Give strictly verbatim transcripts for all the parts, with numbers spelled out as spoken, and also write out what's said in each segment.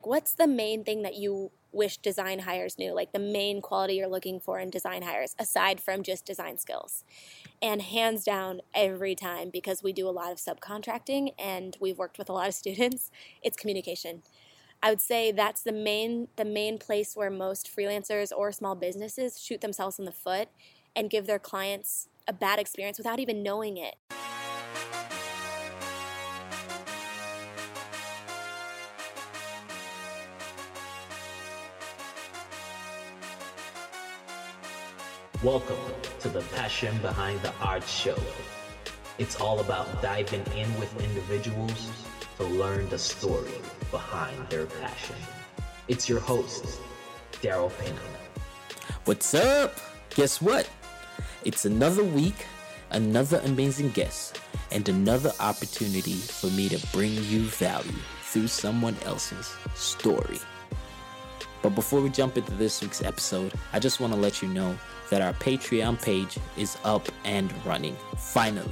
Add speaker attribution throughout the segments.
Speaker 1: what's the main thing that you wish design hires knew, like the main quality you're looking for in design hires, aside from just design skills? And hands down, every time, because we do a lot of subcontracting and we've worked with a lot of students, it's communication. I would say that's the main the main place where most freelancers or small businesses shoot themselves in the foot and give their clients a bad experience without even knowing it.
Speaker 2: Welcome to the Passion Behind the Art Show. It's all about diving in with individuals to learn the story behind their passion. It's your host, Daryl Pinkham.
Speaker 3: What's up? Guess what? It's another week, another amazing guest, and another opportunity for me to bring you value through someone else's story. But before we jump into this week's episode, I just want to let you know that our Patreon page is up and running, finally.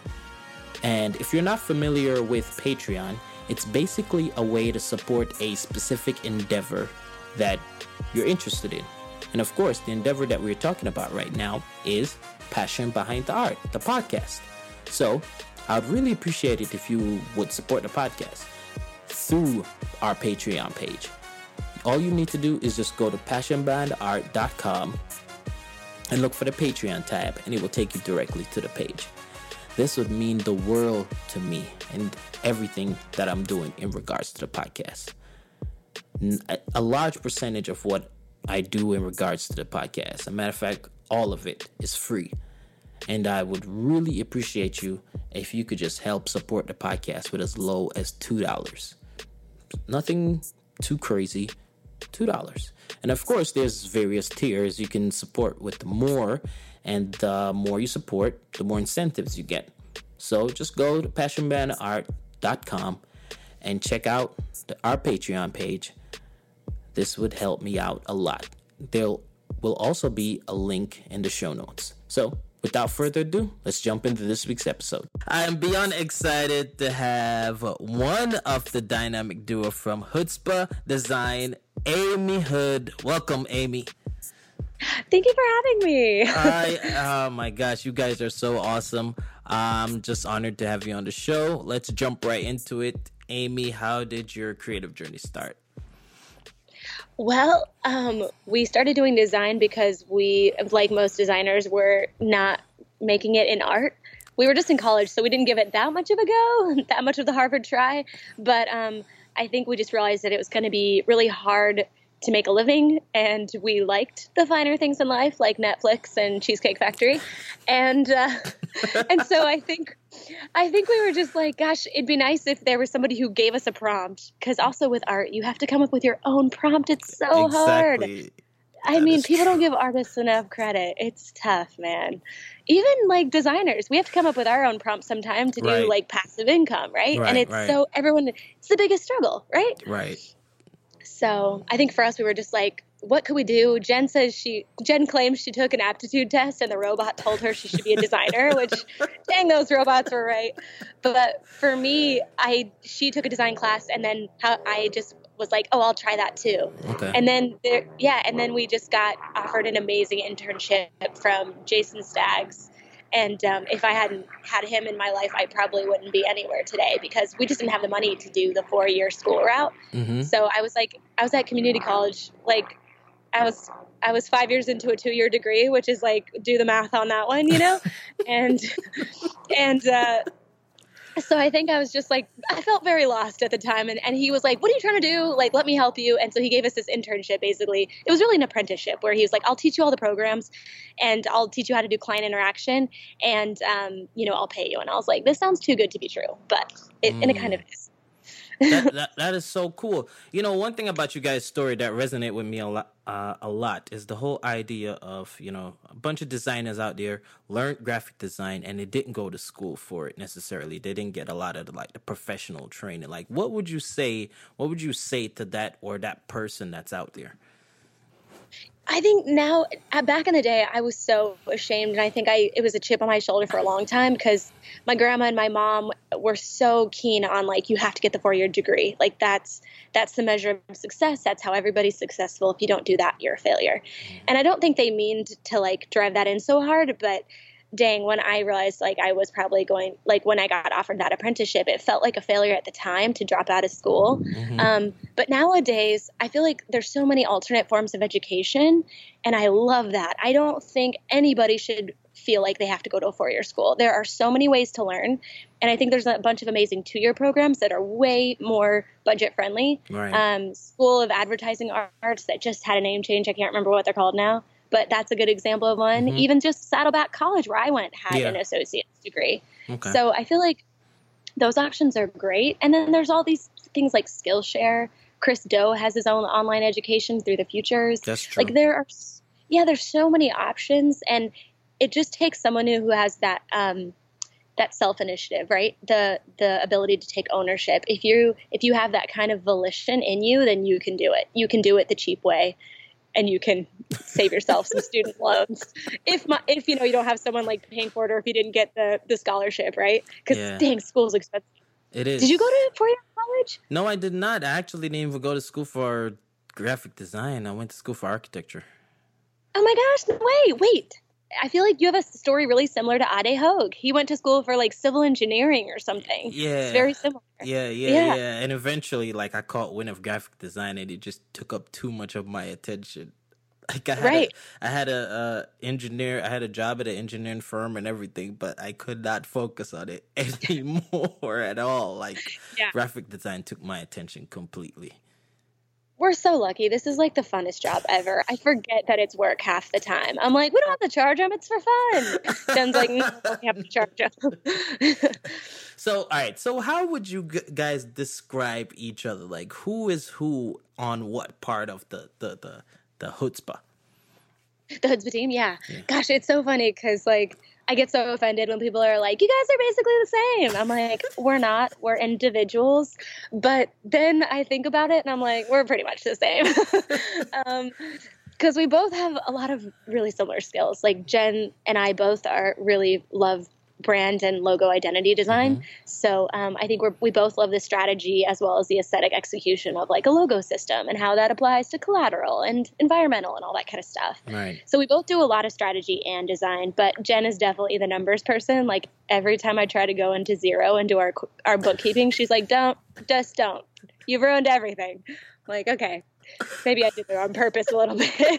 Speaker 3: And if you're not familiar with Patreon, it's basically a way to support a specific endeavor that you're interested in. And of course, the endeavor that we're talking about right now is Passion Behind the Art, the podcast. So I'd really appreciate it if you would support the podcast through our Patreon page. All you need to do is just go to passion behind art dot com and look for the Patreon tab, and it will take you directly to the page. This would mean the world to me and everything that I'm doing in regards to the podcast. A large percentage of what I do in regards to the podcast, as a matter of fact, all of it is free. And I would really appreciate you if you could just help support the podcast with as low as two dollars. Nothing too crazy, two dollars. And of course, there's various tiers you can support with more, and the more you support, the more incentives you get. So just go to passion behind art dot com and check out the, our Patreon page. This would help me out a lot. There will also be a link in the show notes. So without further ado, let's jump into this week's episode. I am beyond excited to have one of the dynamic duo from Chutzpah Design, Amy Hood. Welcome, Amy.
Speaker 1: Thank you for having me.
Speaker 3: I, oh my gosh, you guys are so awesome. I'm just honored to have you on the show. Let's jump right into it. Amy, how did your creative journey start?
Speaker 1: Well, um, we started doing design because we, like most designers, were not making it in art. We were just in college, so we didn't give it that much of a go, that much of the Harvard try. But um, I think we just realized that it was going to be really hard to make a living, and we liked the finer things in life, like Netflix and Cheesecake Factory. And uh, and so I think I think we were just like, gosh, it'd be nice if there was somebody who gave us a prompt, because also with art, you have to come up with your own prompt. It's so
Speaker 3: exactly.
Speaker 1: hard. I
Speaker 3: That
Speaker 1: mean,
Speaker 3: is
Speaker 1: people
Speaker 3: true.
Speaker 1: don't give artists enough credit. It's tough, man. Even like designers, we have to come up with our own prompts sometime to do
Speaker 3: Right.
Speaker 1: like passive income, right?
Speaker 3: Right,
Speaker 1: and it's
Speaker 3: right.
Speaker 1: so everyone, it's the biggest struggle, right?
Speaker 3: Right.
Speaker 1: So I think for us, we were just like, what could we do? Jen says she, Jen claims she took an aptitude test and the robot told her she should be a designer, which dang, those robots were right. But for me, I, she took a design class, and then how I just was like, oh, I'll try that too.
Speaker 3: Okay.
Speaker 1: And then there, yeah. And then we just got offered an amazing internship from Jason Staggs. And um, if I hadn't had him in my life, I probably wouldn't be anywhere today, because we just didn't have the money to do the four-year school route.
Speaker 3: Mm-hmm.
Speaker 1: So I was like, I was at community college. Like I was, I was five years into a two-year degree, which is like, do the math on that one, you know? and, and, uh, so I think I was just like, I felt very lost at the time. And, and he was like, what are you trying to do? Like, let me help you. And so he gave us this internship, basically. It was really an apprenticeship where he was like, I'll teach you all the programs, and I'll teach you how to do client interaction, and, um, you know, I'll pay you. And I was like, this sounds too good to be true. But it, mm. and it kind of is.
Speaker 3: that, that that is so cool. You know, one thing about you guys' story that resonated with me a lot, uh, a lot is the whole idea of, you know, a bunch of designers out there learned graphic design and they didn't go to school for it necessarily. They didn't get a lot of the, like the professional training. Like, what would you say? What would you say to that or that person that's out there?
Speaker 1: I think now, uh, back in the day, I was so ashamed, and I think I it was a chip on my shoulder for a long time because my grandma and my mom were so keen on like you have to get the four year degree, like that's that's the measure of success. That's how everybody's successful. If you don't do that, you're a failure. And I don't think they mean to like drive that in so hard, but dang, when I realized like I was probably going, like when I got offered that apprenticeship, it felt like a failure at the time to drop out of school. Mm-hmm. Um, but nowadays, I feel like there's so many alternate forms of education, and I love that. I don't think anybody should feel like they have to go to a four-year school. There are so many ways to learn, and I think there's a bunch of amazing two-year programs that are way more budget-friendly.
Speaker 3: Right.
Speaker 1: Um, School of Advertising Arts that just had a name change. I can't remember what they're called now. But that's a good example of one. Mm-hmm. Even just Saddleback College, where I went, had yeah. an associate's degree. Okay. So I feel like those options are great. And then there's all these things like Skillshare. Chris Do has his own online education through the Futures.
Speaker 3: That's true.
Speaker 1: Like there are, yeah, there's so many options, and it just takes someone who has that um, that self initiative, right? The the ability to take ownership. If you if you have that kind of volition in you, then you can do it. You can do it the cheap way. And you can save yourself some student loans if my, if you know you don't have someone like paying for it, or if you didn't get the, the scholarship, right? Because
Speaker 3: yeah.
Speaker 1: dang, school's expensive.
Speaker 3: It is.
Speaker 1: Did you go to four-year college?
Speaker 3: No, I did not. I actually didn't even go to school for graphic design. I went to school for architecture.
Speaker 1: Oh my gosh! Wait, wait. I feel like you have a story really similar to Ade Hogue. He went to school for like civil engineering or something.
Speaker 3: Yeah.
Speaker 1: It's very similar.
Speaker 3: Yeah, yeah, yeah, yeah. And eventually, like, I caught wind of graphic design, and it just took up too much of my attention. Like, I had
Speaker 1: right.
Speaker 3: a, I had a uh, engineer, I had a job at an engineering firm and everything, but I could not focus on it anymore at all. Like, yeah. graphic design took my attention completely.
Speaker 1: We're so lucky. This is like the funnest job ever. I forget that it's work half the time. I'm like, we don't have to charge them. It's for fun. Jen's like, no, we have to charge them.
Speaker 3: So, all right. So how would you g- guys describe each other? Like, who is who on what part of the, the, the, the chutzpah?
Speaker 1: The chutzpah team? Yeah. yeah. Gosh, it's so funny because, like, I get so offended when people are like, you guys are basically the same. I'm like, we're not. We're individuals. But then I think about it and I'm like, we're pretty much the same. um, because we both have a lot of really similar skills. Like Jen and I both are really love brand and logo identity design. Mm-hmm. So um, I think we're, we both love the strategy as well as the aesthetic execution of like a logo system and how that applies to collateral and environmental and all that kind of stuff.
Speaker 3: Right.
Speaker 1: So we both do a lot of strategy and design, but Jen is definitely the numbers person. Like every time I try to go into Xero and do our, our bookkeeping, she's like, don't, just don't. You've ruined everything. I'm like, okay, maybe I did it on purpose a little bit.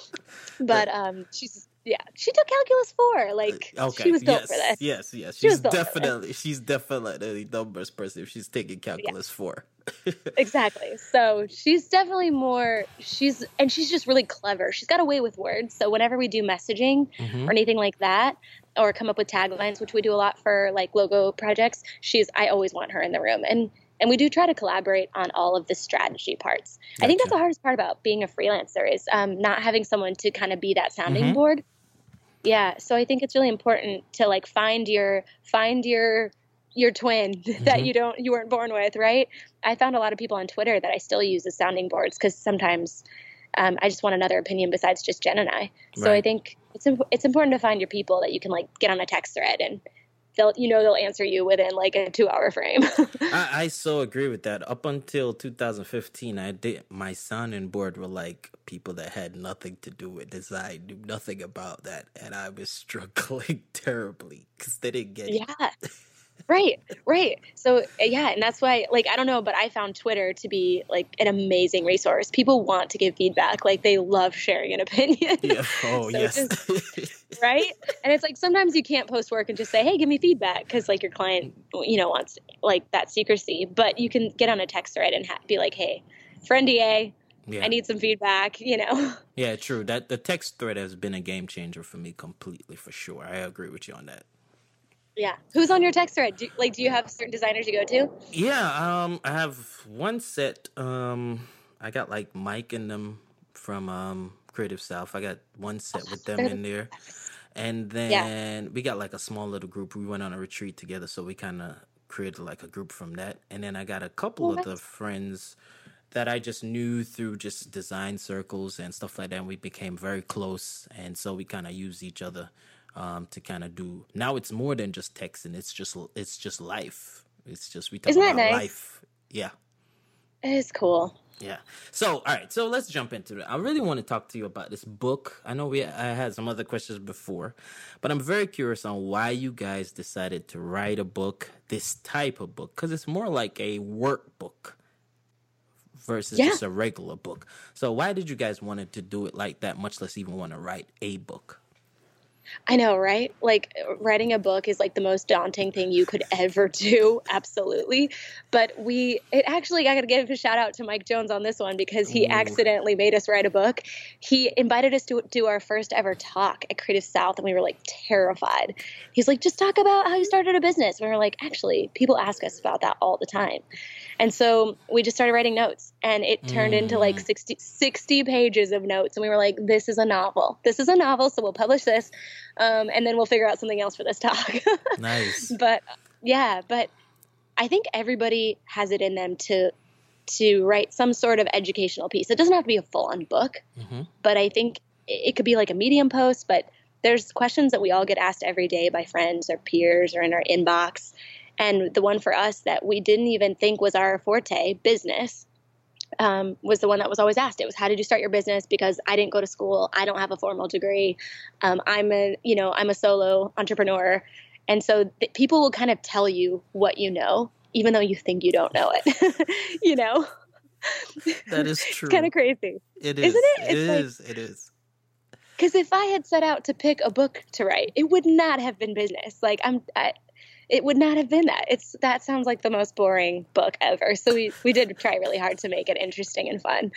Speaker 1: But um, she's, yeah, she took calculus four. Like
Speaker 3: okay.
Speaker 1: she was built
Speaker 3: yes,
Speaker 1: for this.
Speaker 3: Yes, yes.
Speaker 1: She
Speaker 3: she's definitely she's definitely a numbers person if she's taking calculus yeah. four.
Speaker 1: Exactly. So she's definitely more she's and she's just really clever. She's got a way with words. So whenever we do messaging mm-hmm. or anything like that, or come up with taglines, which we do a lot for like logo projects, she's I always want her in the room. And And we do try to collaborate on all of the strategy parts. Gotcha. I think that's the hardest part about being a freelancer is um, not having someone to kind of be that sounding mm-hmm. board. Yeah. So I think it's really important to like find your, find your, your twin mm-hmm. that you don't, you weren't born with. Right. I found a lot of people on Twitter that I still use as sounding boards because sometimes um, I just want another opinion besides just Jen and I. So right. I think it's, imp- it's important to find your people that you can like get on a text thread and they'll, you know, they'll answer you within like a two hour frame.
Speaker 3: I, I so agree with that. Up until two thousand fifteen, I did my sounding board were like people that had nothing to do with design, knew nothing about that, and I was struggling terribly because they didn't get
Speaker 1: yeah.
Speaker 3: it.
Speaker 1: Right, right. So yeah, and that's why, like, I don't know, but I found Twitter to be like an amazing resource. People want to give feedback, like they love sharing an opinion.
Speaker 3: Yeah. Oh, so yes.
Speaker 1: Just, right? And it's like sometimes you can't post work and just say, "Hey, give me feedback," because like your client, you know, wants like that secrecy. But you can get on a text thread and ha- be like, "Hey, for N D A, yeah. I need some feedback." You know.
Speaker 3: Yeah, true. That the text thread has been a game changer for me completely, for sure. I agree with you on that.
Speaker 1: Yeah. Who's on your text thread? Do, like, do you have certain designers you go to?
Speaker 3: Yeah. Um, I have one set. Um, I got like Mike and them from um Creative South. I got one set with them in there, and then yeah. we got like a small little group. We went on a retreat together, so we kind of created like a group from that. And then I got a couple oh, of nice. the friends that I just knew through just design circles and stuff like that. And we became very close, and so we kind of use each other um, to kind of do. Now it's more than just texting. It's just it's just life. It's just we talk
Speaker 1: Isn't that
Speaker 3: about
Speaker 1: nice?
Speaker 3: life. Yeah.
Speaker 1: It is cool.
Speaker 3: Yeah. So, all right. So let's jump into it. I really want to talk to you about this book. I know we I had some other questions before, but I'm very curious on why you guys decided to write a book, this type of book, because it's more like a workbook versus
Speaker 1: Yeah.
Speaker 3: just a regular book. So why did you guys want to do it like that, much less even want to write a book?
Speaker 1: I know, right? Like writing a book is like the most daunting thing you could ever do. Absolutely. But we, it actually, I got to give a shout out to Mike Jones on this one because he
Speaker 3: Ooh.
Speaker 1: accidentally made us write a book. He invited us to do our first ever talk at Creative South, and we were like terrified. He's like, just talk about how you started a business. And we were like, actually, people ask us about that all the time. And so we just started writing notes, and it turned
Speaker 3: Mm.
Speaker 1: into like sixty, sixty pages of notes. And we were like, this is a novel. This is a novel. So we'll publish this. Um, and then we'll figure out something else for this talk.
Speaker 3: Nice.
Speaker 1: But yeah, but I think everybody has it in them to, to write some sort of educational piece. It doesn't have to be a full on book,
Speaker 3: Mm-hmm.
Speaker 1: but I think it, it could be like a Medium post, but there's questions that we all get asked every day by friends or peers or in our inbox. And the one for us that we didn't even think was our forte, business, um, was the one that was always asked. It was, how did you start your business? Because I didn't go to school. I don't have a formal degree. Um, I'm a, you know, I'm a solo entrepreneur. And so th- people will kind of tell you what you know, even though you think you don't know it, you know?
Speaker 3: That is true.
Speaker 1: It's kind of crazy.
Speaker 3: It is.
Speaker 1: Isn't it?
Speaker 3: It
Speaker 1: It's like-
Speaker 3: is. It is.
Speaker 1: Because if I had set out to pick a book to write, it would not have been business. Like I'm, I, it would not have been that. It's that sounds like the most boring book ever. So we we did try really hard to make it interesting and fun.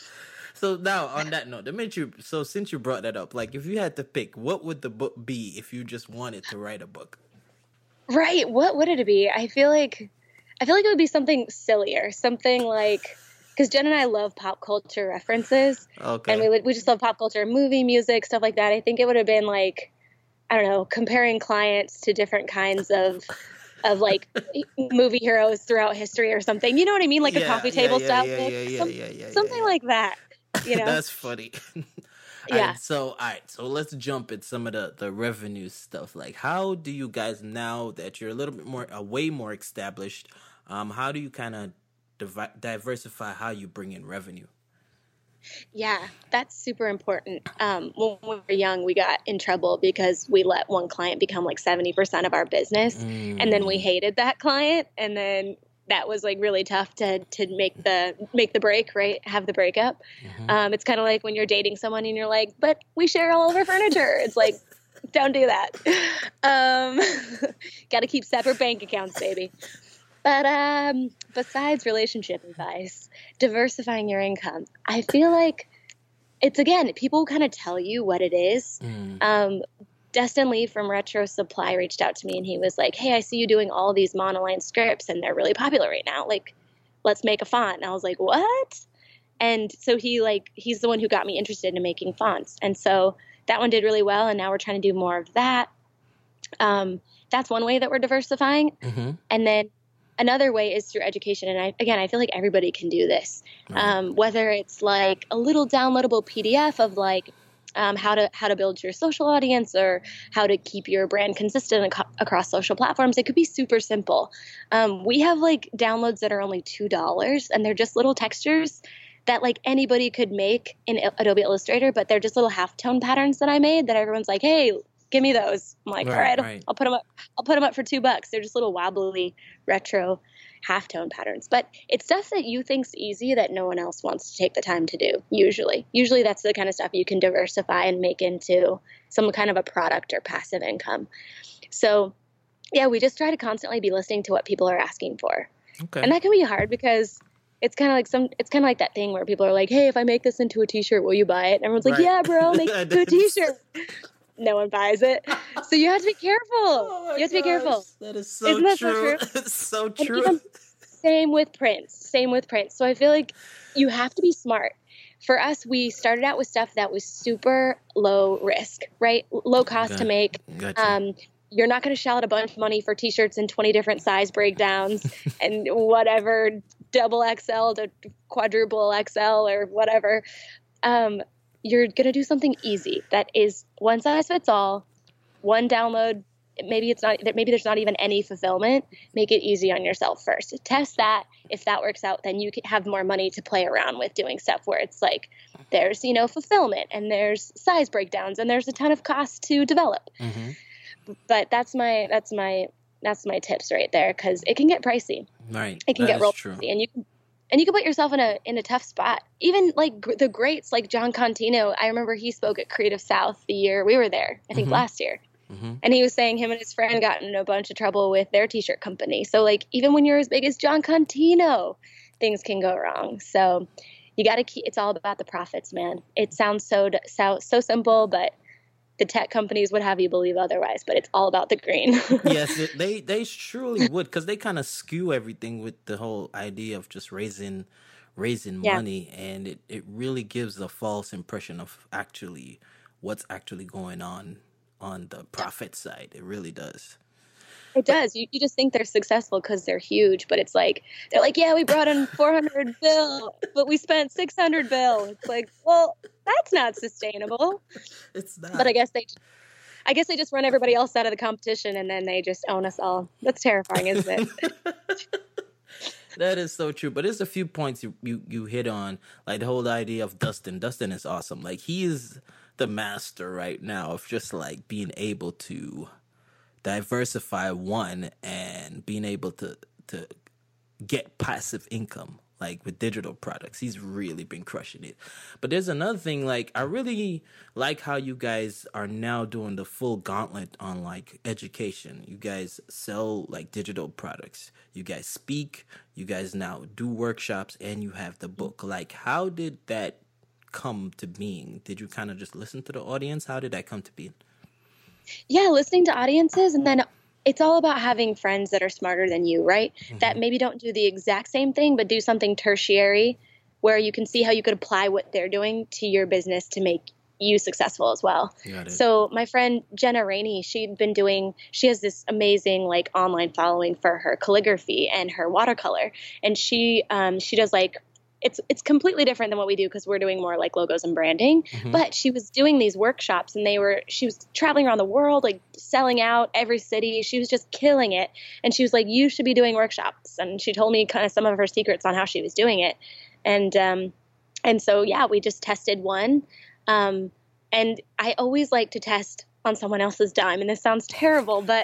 Speaker 3: So now, on that note, that made you. So since you brought that up, like if you had to pick, what would the book be if you just wanted to write a book?
Speaker 1: Right? What would it be? I feel like, I feel like it would be something sillier, something like, because Jen and I love pop culture references,
Speaker 3: Okay.
Speaker 1: and we would- we just love pop culture, movie, music, stuff like that. I think it would have been like, I don't know, comparing clients to different kinds of of like movie heroes throughout history or something. You know what I mean? Like a
Speaker 3: Yeah,
Speaker 1: coffee
Speaker 3: yeah,
Speaker 1: table
Speaker 3: yeah,
Speaker 1: style
Speaker 3: yeah,
Speaker 1: book.
Speaker 3: yeah, yeah,
Speaker 1: Some-
Speaker 3: yeah, yeah,
Speaker 1: something
Speaker 3: yeah.
Speaker 1: like that. You know?
Speaker 3: That's funny. All
Speaker 1: Yeah.
Speaker 3: right, so all right, so let's jump at some of the the revenue stuff. Like, how do you guys, now that you're a little bit more, uh, way more established, um, how do you kind of divi- diversify how you bring in revenue?
Speaker 1: Yeah, that's super important. Um, when we were young, we got in trouble because we let one client become like seventy percent of our business. And then we hated that client. And then that was like really tough to, to make the, make the break, right? Have the breakup.
Speaker 3: Mhm.
Speaker 1: Um, it's kind of like when you're dating someone and you're like, but we share all of our furniture. It's like, don't do that. Um, got to keep separate bank accounts, baby. But um, besides relationship advice, diversifying your income, I feel like it's, again, people kind of tell you what it is.
Speaker 3: Mm.
Speaker 1: Um, Destin Lee from Retro Supply reached out to me and he was like, hey, I see you doing all these monoline scripts and they're really popular right now. Like, let's make a font. And I was like, what? And so he like, he's the one who got me interested in making fonts. And so that one did really well. And now we're trying to do more of that. Um, that's one way that we're diversifying.
Speaker 3: Mm-hmm.
Speaker 1: And then another way is through education. And I, again, I feel like everybody can do this.
Speaker 3: Right.
Speaker 1: Um, whether it's like a little downloadable P D F of like um, how to how to build your social audience or how to keep your brand consistent ac- across social platforms. It could be super simple. Um, we have like downloads that are only two dollars and they're just little textures that like anybody could make in Adobe Illustrator, but they're just little halftone patterns that I made that everyone's like, hey, give me those. I'm like,
Speaker 3: Right,
Speaker 1: all right,
Speaker 3: right.
Speaker 1: I'll put them up. I'll put them up for two bucks. They're just little wobbly retro halftone patterns, but it's stuff that you think's easy that no one else wants to take the time to do. Usually, usually that's the kind of stuff you can diversify and make into some kind of a product or passive income. So yeah, we just try to constantly be listening to what people are asking for.
Speaker 3: Okay.
Speaker 1: And that can be hard because it's kind of like some, it's kind of like that thing where people are like, hey, if I make this into a t-shirt, will you buy it? And everyone's like,
Speaker 3: Right.
Speaker 1: yeah, bro, make it into a
Speaker 3: That is-
Speaker 1: t-shirt. No one buys it. So you have to be careful.
Speaker 3: Oh my
Speaker 1: you have to be careful.
Speaker 3: gosh, That is so
Speaker 1: Isn't that so
Speaker 3: true.
Speaker 1: true?
Speaker 3: It's so
Speaker 1: And
Speaker 3: true.
Speaker 1: even same with prints, same with prints. So I feel like you have to be smart. For us, we started out with stuff that was super low risk, right? Low cost
Speaker 3: Okay.
Speaker 1: to make.
Speaker 3: Gotcha.
Speaker 1: Um, you're not going to shell out a bunch of money for t-shirts in twenty different size breakdowns and whatever double X L to quadruple X L or whatever. Um, you're going to do something easy that is one size fits all, one download. Maybe it's not, maybe there's not even any fulfillment. Make it easy on yourself first. Test that. If that works out, then you can have more money to play around with doing stuff where it's like, there's, you know, fulfillment and there's size breakdowns and there's a ton of cost to develop. Mm-hmm. But that's my, that's my, that's my tips right there. Cause it can get pricey.
Speaker 3: Right.
Speaker 1: It can
Speaker 3: that
Speaker 1: get real
Speaker 3: true.
Speaker 1: pricey and you can, and you can put yourself in a, in a tough spot. Even like gr- the greats, like John Contino. I remember he spoke at Creative South the year we were there, I think mm-hmm. last year. Mm-hmm. And he was saying him and his friend got in a bunch of trouble with their t-shirt company. So like, even when you're as big as John Contino, things can go wrong. So you got to keep, it's all about the profits, man. It sounds so, so, so simple, but the tech companies would have you believe otherwise, but it's all about the green.
Speaker 3: Yes, it, they, they truly would. Cause they kind of skew everything with the whole idea of just raising, raising yeah. money. And it, it really gives a false impression of actually what's actually going on on the profit side. It really does.
Speaker 1: It does. You, you just think they're successful because they're huge, but it's like, they're like, yeah, we brought in four hundred bill, but we spent six hundred bill. It's like, well, that's not sustainable.
Speaker 3: It's not.
Speaker 1: But I guess they, I guess they just run everybody else out of the competition and then they just own us all. That's terrifying, isn't it?
Speaker 3: That is so true. But there's a few points you, you, you hit on, like the whole idea of Dustin. Dustin is awesome. Like he is the master right now of just like being able to diversify one and being able to to get passive income like with digital products. He's really been crushing it. But there's another thing, like I really like how you guys are now doing the full gauntlet on like education. You guys sell like digital products, you guys speak, you guys now do workshops, and you have the book. Like how did that come to being? Did you kind of just listen to the audience? How did that come to be?
Speaker 1: Yeah, listening to audiences, and then it's all about having friends that are smarter than you, right? Mm-hmm. That maybe don't do the exact same thing, but do something tertiary where you can see how you could apply what they're doing to your business to make you successful as well. So my friend Jenna Rainey, she'd been doing, she has this amazing like online following for her calligraphy and her watercolor. And she, um, she does like, It's it's completely different than what we do because we're doing more like logos and branding. Mm-hmm. But she was doing these workshops and they were she was traveling around the world, like selling out every city. She was just killing it. And she was like, you should be doing workshops. And she told me kind of some of her secrets on how she was doing it. And um, and so, yeah, we just tested one. Um, and I always like to test on someone else's dime. And this sounds terrible, but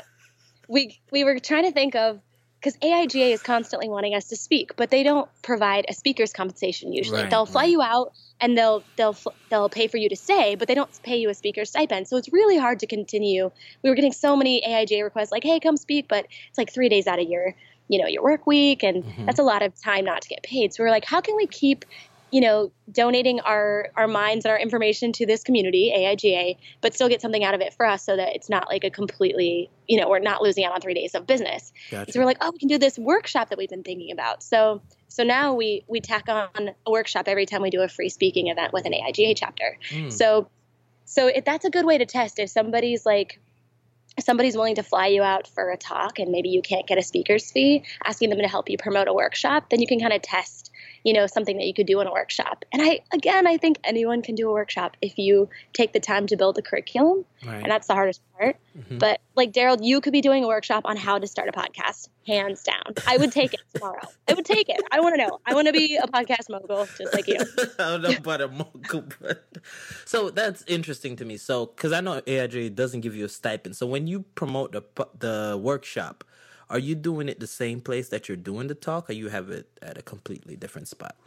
Speaker 1: we we were trying to think of, because A I G A is constantly wanting us to speak, but they don't provide a speaker's compensation usually. Right, they'll fly right. you out and they'll they'll they'll pay for you to stay, but they don't pay you a speaker's stipend. So it's really hard to continue. We were getting so many A I G A requests like, hey, come speak, but it's like three days out of your, you know, your work week, and mm-hmm. that's a lot of time not to get paid. So we're like, how can we keep, you know, donating our, our minds and our information to this community, A I G A, but still get something out of it for us so that it's not like a completely, you know, we're not losing out on three days of business. Gotcha. So we're like, oh, we can do this workshop that we've been thinking about. So so now we we tack on a workshop every time we do a free speaking event with an A I G A chapter. Mm. So so it, that's a good way to test. If somebody's like, if somebody's willing to fly you out for a talk and maybe you can't get a speaker's fee, asking them to help you promote a workshop, then you can kind of test, you know, something that you could do in a workshop. And I, again, I think anyone can do a workshop if you take the time to build a curriculum. Right. And that's the hardest part. Mm-hmm. But like Daryl, you could be doing a workshop on how to start a podcast, hands down. I would take it tomorrow. I would take it. I want to know. I want to be a podcast mogul just like you.
Speaker 3: I don't know about a mogul, but so that's interesting to me. So, because I know A I G A doesn't give you a stipend. So when you promote the the workshop, are you doing it the same place that you're doing the talk, or you have it at a completely different spot?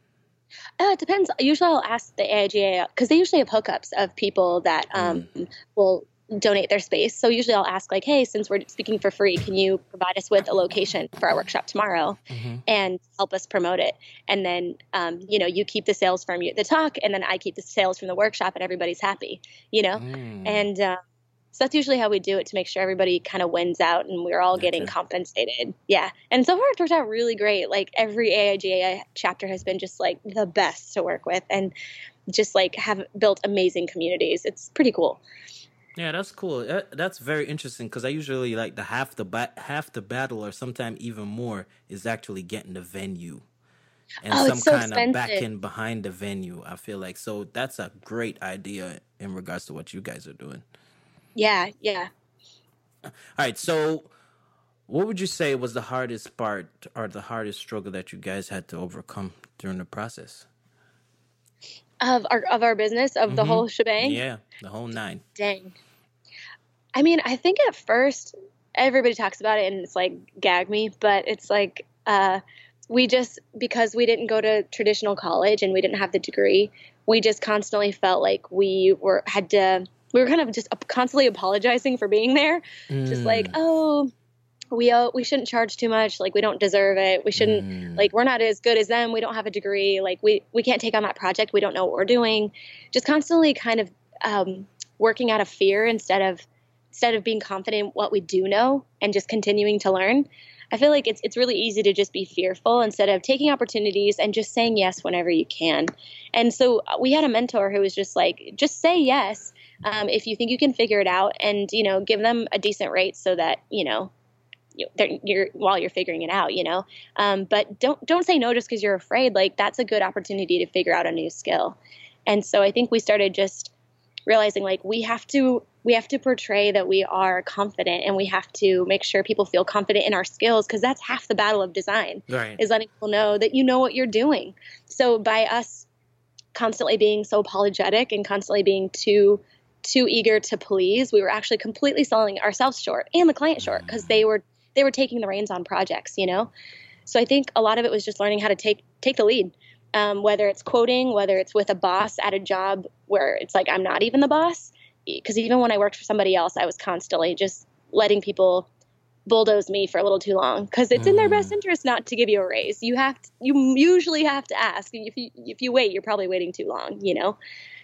Speaker 1: Uh, it depends. Usually I'll ask the A I G A, because they usually have hookups of people that um, mm. will donate their space. So usually I'll ask like, hey, since we're speaking for free, can you provide us with a location for our workshop tomorrow mm-hmm. and help us promote it? And then, um, you know, you keep the sales from the talk, and then I keep the sales from the workshop, and everybody's happy, you know? Mm. And uh, so that's usually how we do it, to make sure everybody kind of wins out and we're all getting okay. compensated. Yeah. And so far it's worked out really great. Like every A I G A chapter has been just like the best to work with, and just like have built amazing communities. It's pretty cool.
Speaker 3: Yeah, that's cool. That's very interesting, because I usually like the half the ba- half the battle, or sometimes even more, is actually getting the venue and
Speaker 1: Oh,
Speaker 3: some
Speaker 1: it's so
Speaker 3: kind of back
Speaker 1: expensive.
Speaker 3: end behind the venue. I feel like so that's a great idea in regards to what you guys are doing.
Speaker 1: Yeah, yeah.
Speaker 3: All right, so what would you say was the hardest part or the hardest struggle that you guys had to overcome during the process?
Speaker 1: Of our of our business, of the whole shebang.
Speaker 3: Yeah, the whole nine.
Speaker 1: Dang. I mean, I think at first everybody talks about it and it's like gag me, but it's like uh, we just, because we didn't go to traditional college and we didn't have the degree, we just constantly felt like we were had to we were kind of just constantly apologizing for being there, mm. just like, oh, we owe, we shouldn't charge too much, like we don't deserve it, we shouldn't mm. like we're not as good as them, we don't have a degree, like we we can't take on that project, we don't know what we're doing, just constantly kind of um, working out of fear instead of instead of being confident in what we do know and just continuing to learn. I feel like it's it's really easy to just be fearful instead of taking opportunities and just saying yes whenever you can. And so we had a mentor who was just like, just say yes um, if you think you can figure it out, and, you know, give them a decent rate so that, you know, you're while you're figuring it out, you know, um, but don't don't say no just because you're afraid. Like, that's a good opportunity to figure out a new skill. And so I think we started just realizing like we have to we have to portray that we are confident, and we have to make sure people feel confident in our skills, because that's half the battle of design,
Speaker 3: right,
Speaker 1: is letting people know that you know what you're doing. So by us constantly being so apologetic and constantly being too too eager to please, we were actually completely selling ourselves short and the client short, because they were they were taking the reins on projects, you know. So I think a lot of it was just learning how to take take the lead. Um, whether it's quoting, whether it's with a boss at a job where it's like I'm not even the boss. Because even when I worked for somebody else, I was constantly just letting people bulldoze me for a little too long, because it's mm. in their best interest not to give you a raise. You have to, you usually have to ask. If you if you wait, you're probably waiting too long, you know.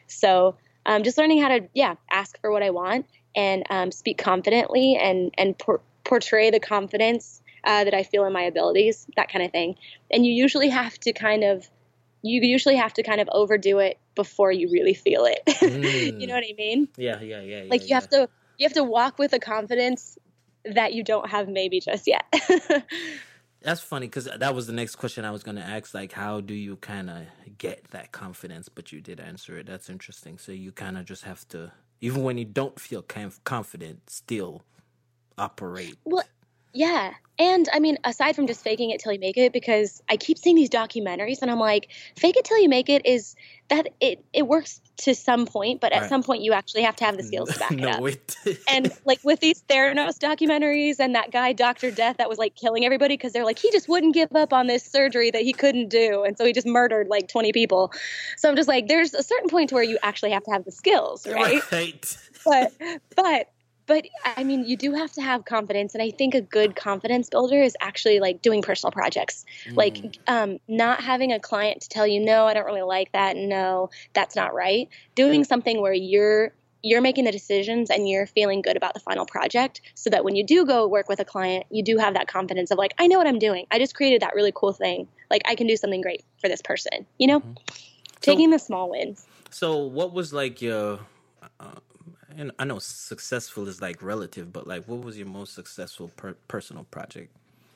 Speaker 1: So um, just learning how to yeah ask for what I want, and um, speak confidently, and and por- portray the confidence uh, that I feel in my abilities, that kind of thing. And you usually have to kind of you usually have to kind of overdo it before you really feel it. Mm. You know what I mean?
Speaker 3: Yeah, yeah, yeah.
Speaker 1: Like
Speaker 3: yeah,
Speaker 1: you
Speaker 3: yeah.
Speaker 1: have to, you have to walk with a confidence that you don't have maybe just yet.
Speaker 3: That's funny, because that was the next question I was going to ask. Like, how do you kind of get that confidence? But you did answer it. That's interesting. So you kind of just have to, even when you don't feel confident, still operate.
Speaker 1: Well, yeah. And I mean, aside from just faking it till you make it, because I keep seeing these documentaries and I'm like, fake it till you make it is that it, it works to some point, but at right. some point you actually have to have the skills to back
Speaker 3: no,
Speaker 1: it up.
Speaker 3: Wait.
Speaker 1: And like with these Theranos documentaries and that guy, Doctor Death, that was like killing everybody because they're like, he just wouldn't give up on this surgery that he couldn't do. And so he just murdered like twenty people. So I'm just like, there's a certain point to where you actually have to have the skills, right?
Speaker 3: Right.
Speaker 1: But, but, But I mean, you do have to have confidence. And I think a good confidence builder is actually like doing personal projects, mm. like um, not having a client to tell you, no, I don't really like that. No, that's not right. Doing something where you're you're making the decisions and you're feeling good about the final project, so that when you do go work with a client, you do have that confidence of like, I know what I'm doing. I just created that really cool thing. Like I can do something great for this person, you know, mm-hmm. taking
Speaker 3: so,
Speaker 1: the small wins.
Speaker 3: So what was like your, uh, and I know successful is like relative, but like what was your most successful per- personal project?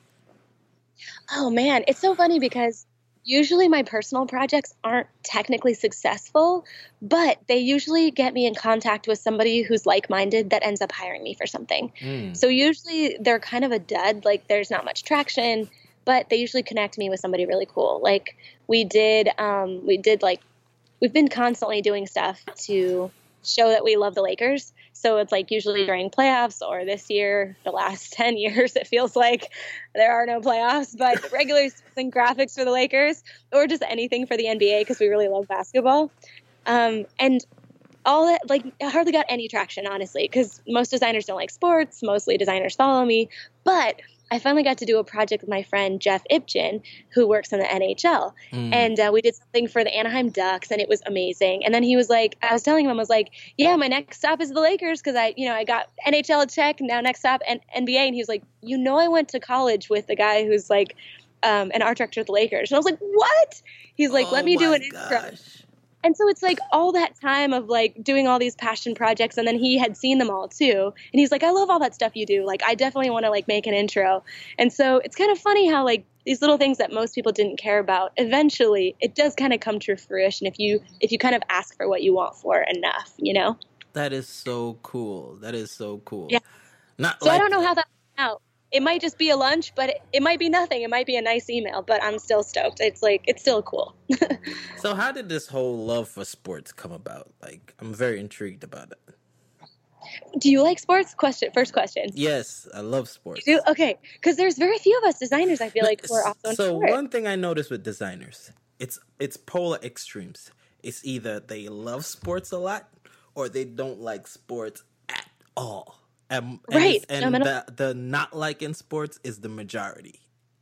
Speaker 1: Oh man, it's so funny because usually my personal projects aren't technically successful, but they usually get me in contact with somebody who's like-minded that ends up hiring me for something. Mm. So usually they're kind of a dud, like there's not much traction, but they usually connect me with somebody really cool. Like we did, um, we did like, we've been constantly doing stuff to show that we love the Lakers. So it's like usually during playoffs, or this year, the last ten years, it feels like there are no playoffs, but regular season graphics for the Lakers, or just anything for the N B A because we really love basketball. Um, and all that, like, I hardly got any traction, honestly, because most designers don't like sports. Mostly designers follow me. But I finally got to do a project with my friend Jeff Ipchen, who works in the N H L. Mm. And uh, we did something for the Anaheim Ducks, and it was amazing. And then he was like, I was telling him, I was like, yeah, my next stop is the Lakers, because I, you know, I got N H L check, now next stop and N B A. And he was like, you know, I went to college with the guy who's like um, an art director at the Lakers. And I was like, what? He's like,
Speaker 3: oh
Speaker 1: let me do an
Speaker 3: gosh.
Speaker 1: intro. And so it's like all that time of like doing all these passion projects, and then he had seen them all too. And he's like, I love all that stuff you do. Like, I definitely want to like make an intro. And so it's kind of funny how like these little things that most people didn't care about, eventually it does kind of come to fruition if you if you kind of ask for what you want for enough, you know?
Speaker 3: That is so cool. That is so cool.
Speaker 1: Yeah.
Speaker 3: Not
Speaker 1: so
Speaker 3: like
Speaker 1: I don't know how that went out. It might just be a lunch, but it, it might be nothing. It might be a nice email, but I'm still stoked. It's like, it's still cool.
Speaker 3: So how did this whole love for sports come about? Like, I'm very intrigued about it.
Speaker 1: Do you like sports? Question. First question.
Speaker 3: Yes, I love sports.
Speaker 1: You do? Okay, because there's very few of us designers, I feel like, who are also in
Speaker 3: So
Speaker 1: sports.
Speaker 3: one thing I noticed with designers, it's it's polar extremes. It's either they love sports a lot or they don't like sports at all. And, and
Speaker 1: right.
Speaker 3: it's- And the, the not liking sports is the majority.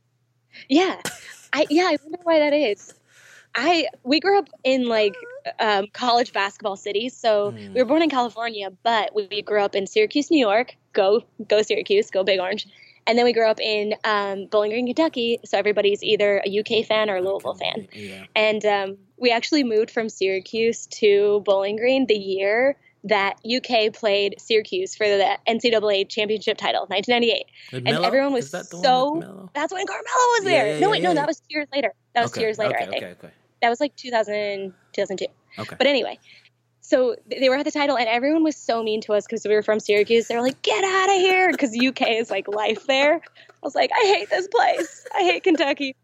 Speaker 1: Yeah. I yeah, I wonder why that is. I we grew up in like um, college basketball cities, so
Speaker 3: Mm.
Speaker 1: we were born in California, but we, we grew up in Syracuse, New York. Go go Syracuse, go Big Orange. And then we grew up in um, Bowling Green, Kentucky. So everybody's either a U K fan or a Louisville fan.
Speaker 3: Yeah.
Speaker 1: And um, we actually moved from Syracuse to Bowling Green the year that U K played Syracuse for the N C double A championship title, nineteen ninety-eight.
Speaker 3: With
Speaker 1: And
Speaker 3: Melo?
Speaker 1: everyone was
Speaker 3: Is that the one
Speaker 1: so,
Speaker 3: with Melo?
Speaker 1: that's when Carmelo was there.
Speaker 3: Yeah, yeah,
Speaker 1: no, wait,
Speaker 3: yeah,
Speaker 1: no,
Speaker 3: yeah.
Speaker 1: that was two years later. That was
Speaker 3: Okay,
Speaker 1: two years later,
Speaker 3: okay,
Speaker 1: I think.
Speaker 3: Okay, okay,
Speaker 1: That was like two thousand, two thousand two.
Speaker 3: okay.
Speaker 1: But anyway, so th- they were at the title, and everyone was so mean to us because we were from Syracuse. They were like, get out of here, because U K is like life there. I was like, I hate this place. I hate Kentucky.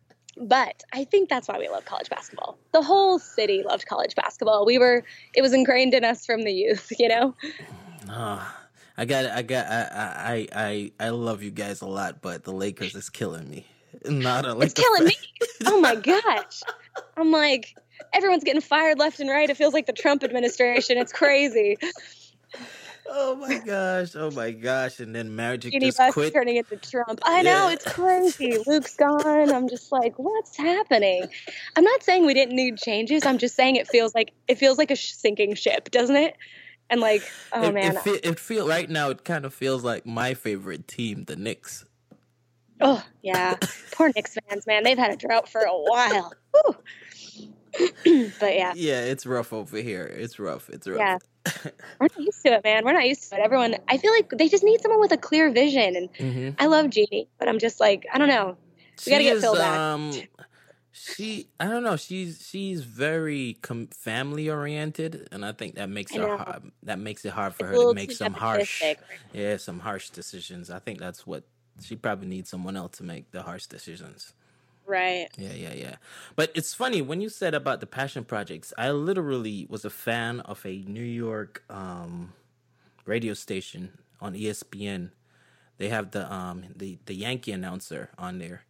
Speaker 1: But I think that's why we love college basketball. The whole city loved college basketball. We were, it was ingrained in us from the youth, you know?
Speaker 3: Ah, I got I got I I I I love you guys a lot, but the Lakers is killing me. Not a
Speaker 1: It's killing me. Oh my gosh. I'm like, everyone's getting fired left and right. It feels like the Trump administration. It's crazy.
Speaker 3: Oh my gosh! Oh my gosh! And then Magic
Speaker 1: Jeannie
Speaker 3: just
Speaker 1: Buss
Speaker 3: quit.
Speaker 1: turning into Trump. I know,
Speaker 3: Yeah.
Speaker 1: it's crazy. Luke's gone. I'm just like, what's happening? I'm not saying we didn't need changes. I'm just saying it feels like it feels like a sh- sinking ship, doesn't it? And like, oh
Speaker 3: it,
Speaker 1: man,
Speaker 3: it, feel, it feel right now. It kind of feels like my favorite team, the Knicks.
Speaker 1: oh yeah, poor Knicks fans, man. They've had a drought for a while. Whew. But yeah,
Speaker 3: Yeah, it's rough over here. It's rough. It's rough.
Speaker 1: yeah, we're not used to it, man. We're not used to it. Everyone, I feel like they just need someone with a clear vision. And
Speaker 3: Mm-hmm.
Speaker 1: I love Jeannie, but I'm just like, I don't know. We gotta
Speaker 3: She
Speaker 1: get
Speaker 3: is,
Speaker 1: Phil back.
Speaker 3: um, she, I don't know. She's she's very com- family oriented, and I think that makes
Speaker 1: I
Speaker 3: her
Speaker 1: know.
Speaker 3: hard. That makes it hard for
Speaker 1: It's
Speaker 3: her
Speaker 1: a little
Speaker 3: to make
Speaker 1: too
Speaker 3: some harsh,
Speaker 1: nepotistic.
Speaker 3: yeah, some harsh decisions. I think that's what she probably needs someone else to make the harsh decisions.
Speaker 1: Right.
Speaker 3: Yeah, yeah, yeah. But it's funny when you said about the passion projects. I literally was a fan of a New York um, radio station on E S P N. They have the um the the Yankee announcer on there,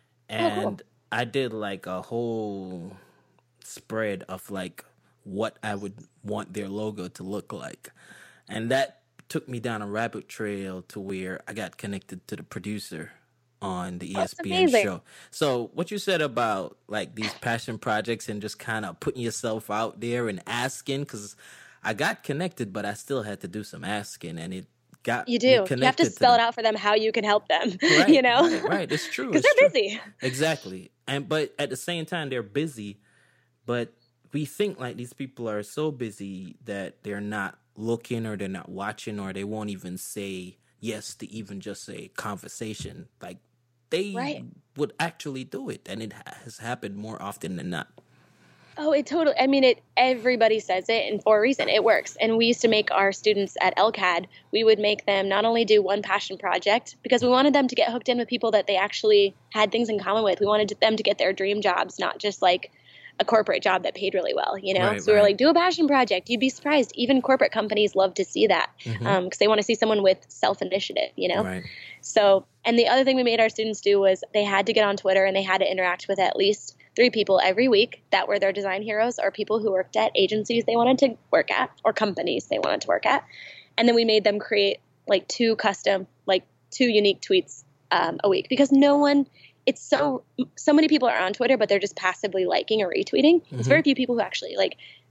Speaker 3: and
Speaker 1: cool.
Speaker 3: I did like a whole spread of like what I would want their logo to look like, and that took me down a rabbit trail to where I got connected to the producer on the E S P N
Speaker 1: amazing.
Speaker 3: show. So what you said about like these passion projects and just kind of putting yourself out there and asking, because I got connected, but I still had to do some asking, and it got
Speaker 1: You
Speaker 3: me
Speaker 1: do. You have
Speaker 3: connected
Speaker 1: to spell
Speaker 3: them.
Speaker 1: it out for them how you can help them.
Speaker 3: Right,
Speaker 1: you know,
Speaker 3: right, right. It's true.
Speaker 1: because
Speaker 3: it's
Speaker 1: they're
Speaker 3: true.
Speaker 1: busy.
Speaker 3: Exactly. And but at the same time they're busy, but we think like these people are so busy that they're not looking or they're not watching or they won't even say yes to even just a conversation. Like they
Speaker 1: Right.
Speaker 3: would actually do it, and it has happened more often than not.
Speaker 1: Oh, it totally. I mean, it. Everybody says it, and for a reason, it works. And we used to make our students at L C A D. We would make them not only do one passion project because we wanted them to get hooked in with people that they actually had things in common with. We wanted them to get their dream jobs, not just like a corporate job that paid really well. You know,
Speaker 3: Right,
Speaker 1: so we were
Speaker 3: right.
Speaker 1: like, do a passion project. You'd be surprised. Even corporate companies love to see that because
Speaker 3: Mhm.
Speaker 1: they want to see someone with self initiative. You know.
Speaker 3: Right.
Speaker 1: So, and the other thing we made our students do was they had to get on Twitter and they had to interact with at least three people every week that were their design heroes or people who worked at agencies they wanted to work at or companies they wanted to work at. And then we made them create like two custom, like two unique tweets um, a week because no one, it's so, so many people are on Twitter, but they're just passively liking or retweeting. There's
Speaker 3: Mhm.
Speaker 1: very few people who actually like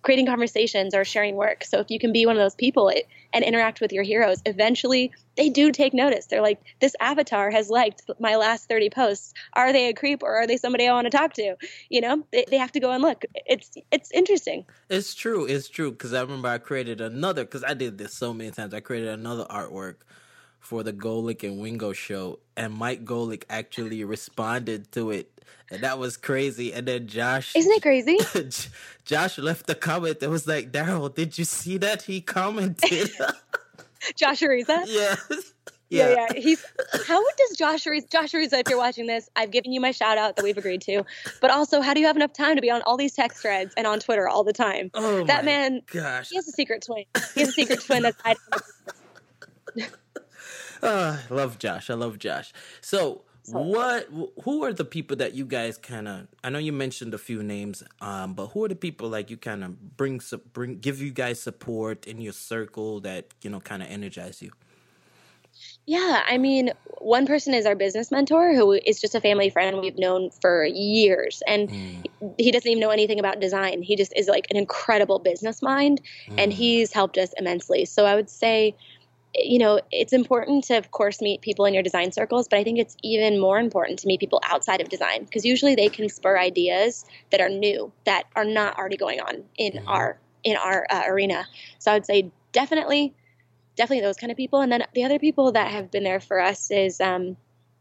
Speaker 1: creating conversations or sharing work. So if you can be one of those people it, and interact with your heroes, eventually they do take notice. They're like, this avatar has liked my last thirty posts. Are they a creep or are they somebody I want to talk to? You know, they, they have to go and look. It's it's interesting.
Speaker 3: It's true. It's true. Because I remember I created another, because I did this so many times. I created another artwork for the Golic and Wingo show, and Mike Golic actually responded to it. And that was crazy. And then Josh...
Speaker 1: Isn't it crazy?
Speaker 3: Josh left a comment that was like, Daryl, did you see that? He commented.
Speaker 1: Josh Ariza?
Speaker 3: Yeah.
Speaker 1: Yeah. yeah, yeah. He's how does Josh Ariza, Josh Ariza, if you're watching this, I've given you my shout out that we've agreed to. But also, how do you have enough time to be on all these text threads and on Twitter all the time?
Speaker 3: Oh
Speaker 1: that
Speaker 3: my
Speaker 1: man,
Speaker 3: gosh.
Speaker 1: He has a secret twin. He has a secret twin that's hiding.
Speaker 3: Oh, I love Josh. I love Josh. So, what? Who are the people that you guys kind of? I know you mentioned a few names, um, but who are the people like you kind of bring, bring, give you guys support in your circle that you know kind of energize you?
Speaker 1: Yeah, I mean, one person is our business mentor, who is just a family friend we've known for years, and mm. he doesn't even know anything about design. He just is like an incredible business mind, mm. and he's helped us immensely. So I would say, you know, it's important to, of course, meet people in your design circles, but I think it's even more important to meet people outside of design, because usually they can spur ideas that are new, that are not already going on in mm-hmm. our in our uh, arena. So I would say definitely, definitely those kind of people. And then the other people that have been there for us is um,